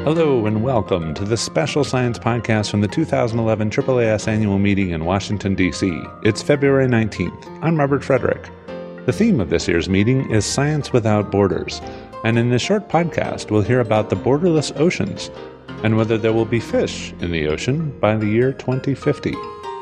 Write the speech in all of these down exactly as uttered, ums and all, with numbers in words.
Hello and welcome to the special science podcast from the two thousand eleven A A A S annual meeting in Washington, D C It's February nineteenth. I'm Robert Frederick. The theme of this year's meeting is Science Without Borders, and in this short podcast we'll hear about the borderless oceans and whether there will be fish in the ocean by the year twenty fifty.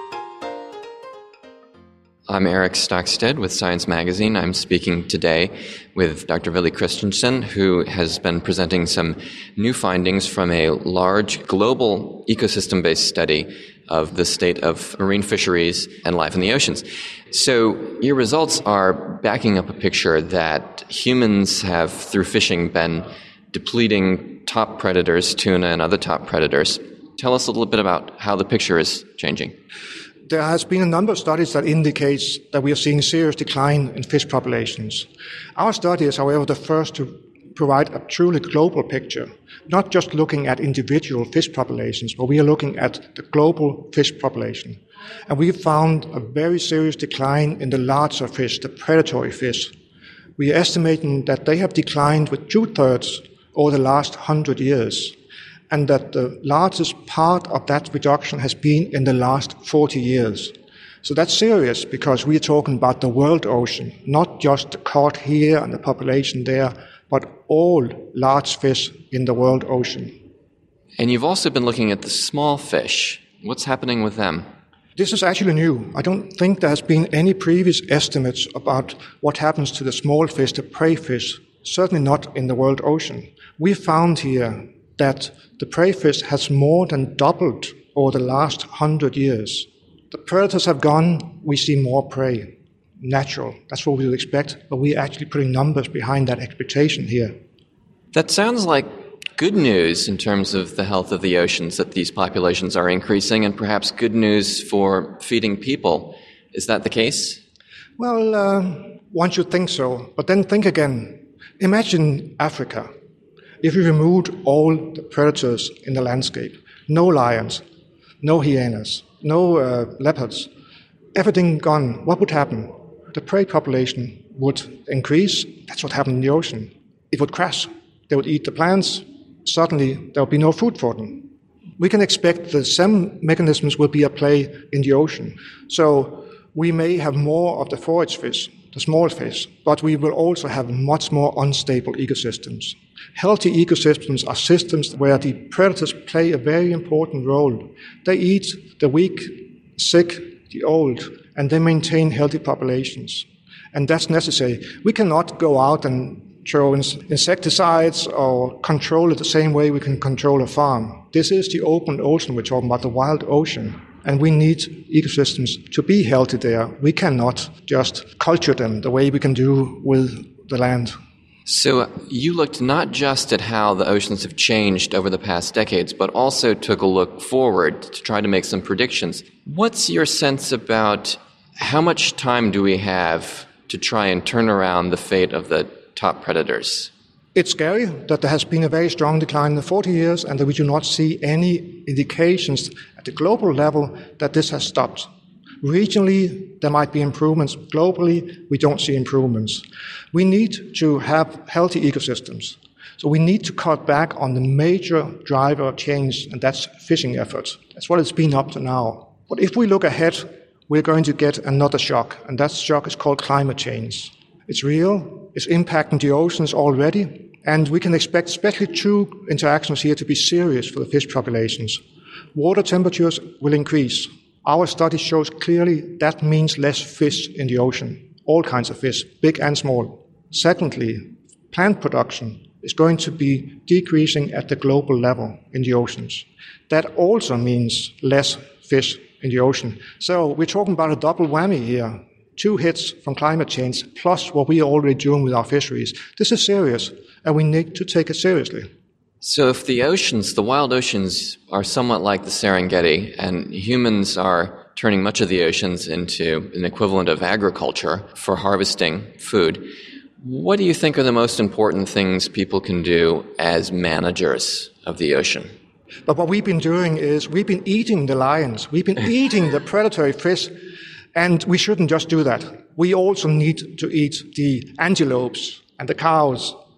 I'm Eric Stockstead with Science Magazine. I'm speaking today with Doctor Villy Christensen, who has been presenting some new findings from a large global ecosystem-based study of the state of marine fisheries and life in the oceans. So your results are backing up a picture that humans have, through fishing, been depleting top predators, tuna and other top predators. Tell us a little bit about how the picture is changing. There has been a number of studies that indicates that we are seeing serious decline in fish populations. Our study is, however, the first to provide a truly global picture, not just looking at individual fish populations, but we are looking at the global fish population. And we found a very serious decline in the larger fish, the predatory fish. We are estimating that they have declined with two-thirds over the last hundred years, and that the largest part of that reduction has been in the last forty years. So that's serious because we are talking about the world ocean, not just the cod here and the population there, but all large fish in the world ocean. And you've also been looking at the small fish. What's happening with them? This is actually new. I don't think there has been any previous estimates about what happens to the small fish, the prey fish, certainly not in the world ocean. We found here that the prey fish has more than doubled over the last hundred years. The predators have gone, we see more prey. Natural, that's what we would expect, but we're actually putting numbers behind that expectation here. That sounds like good news in terms of the health of the oceans, that these populations are increasing, and perhaps good news for feeding people. Is that the case? Well, uh, one should think so, but then think again. Imagine Africa. If we removed all the predators in the landscape, no lions, no hyenas, no uh, leopards, everything gone, what would happen? The prey population would increase. That's what happened in the ocean. It would crash. They would eat the plants. Suddenly, there would be no food for them. We can expect the same mechanisms will be at play in the ocean. So we may have more of the forage fish, the small fish, but we will also have much more unstable ecosystems. Healthy ecosystems are systems where the predators play a very important role. They eat the weak, sick, the old, and they maintain healthy populations. And that's necessary. We cannot go out and throw insecticides or control it the same way we can control a farm. This is the open ocean we're talking about, the wild ocean. And we need ecosystems to be healthy there. We cannot just culture them the way we can do with the land. So uh, you looked not just at how the oceans have changed over the past decades, but also took a look forward to try to make some predictions. What's your sense about how much time do we have to try and turn around the fate of the top predators? It's scary that there has been a very strong decline in the forty years and that we do not see any indications at the global level that this has stopped. Regionally, there might be improvements. Globally, we don't see improvements. We need to have healthy ecosystems. So we need to cut back on the major driver of change, and that's fishing efforts. That's what it's been up to now. But if we look ahead, we're going to get another shock, and that shock is called climate change. It's real, it's impacting the oceans already, and we can expect especially two interactions here to be serious for the fish populations. Water temperatures will increase. Our study shows clearly that means less fish in the ocean, all kinds of fish, big and small. Secondly, plant production is going to be decreasing at the global level in the oceans. That also means less fish in the ocean. So we're talking about a double whammy here. Two hits from climate change plus what we are already doing with our fisheries. This is serious, and we need to take it seriously. So if the oceans, the wild oceans, are somewhat like the Serengeti, and humans are turning much of the oceans into an equivalent of agriculture for harvesting food, what do you think are the most important things people can do as managers of the ocean? But what we've been doing is we've been eating the lions, we've been eating the predatory fish, and we shouldn't just do that. We also need to eat the antelopes and the cows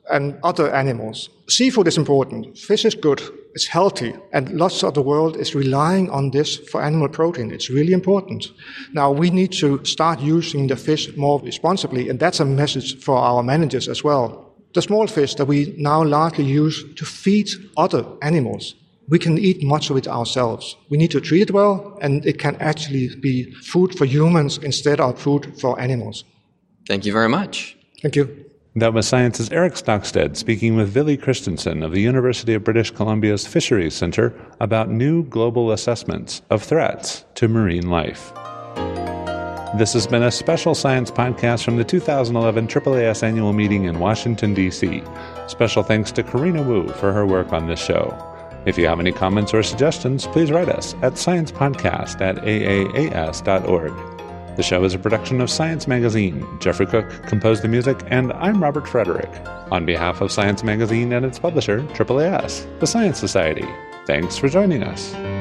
and other animals. Seafood is important. Fish is good. It's healthy. And lots of the world is relying on this for animal protein. It's really important. Now, we need to start using the fish more responsibly, and that's a message for our managers as well. The small fish that we now largely use to feed other animals, we can eat much of it ourselves. We need to treat it well, and it can actually be food for humans instead of food for animals. Thank you very much. Thank you. That was Science's Eric Stockstead speaking with Villy Christensen of the University of British Columbia's Fisheries Center about new global assessments of threats to marine life. This has been a special science podcast from the two thousand eleven A A A S annual meeting in Washington, D C. Special thanks to Karina Wu for her work on this show. If you have any comments or suggestions, please write us at sciencepodcast at a a a s dot org. The show is a production of Science Magazine. Jeffrey Cook composed the music, and I'm Robert Frederick. On behalf of Science Magazine and its publisher, A A A S, the Science Society, thanks for joining us.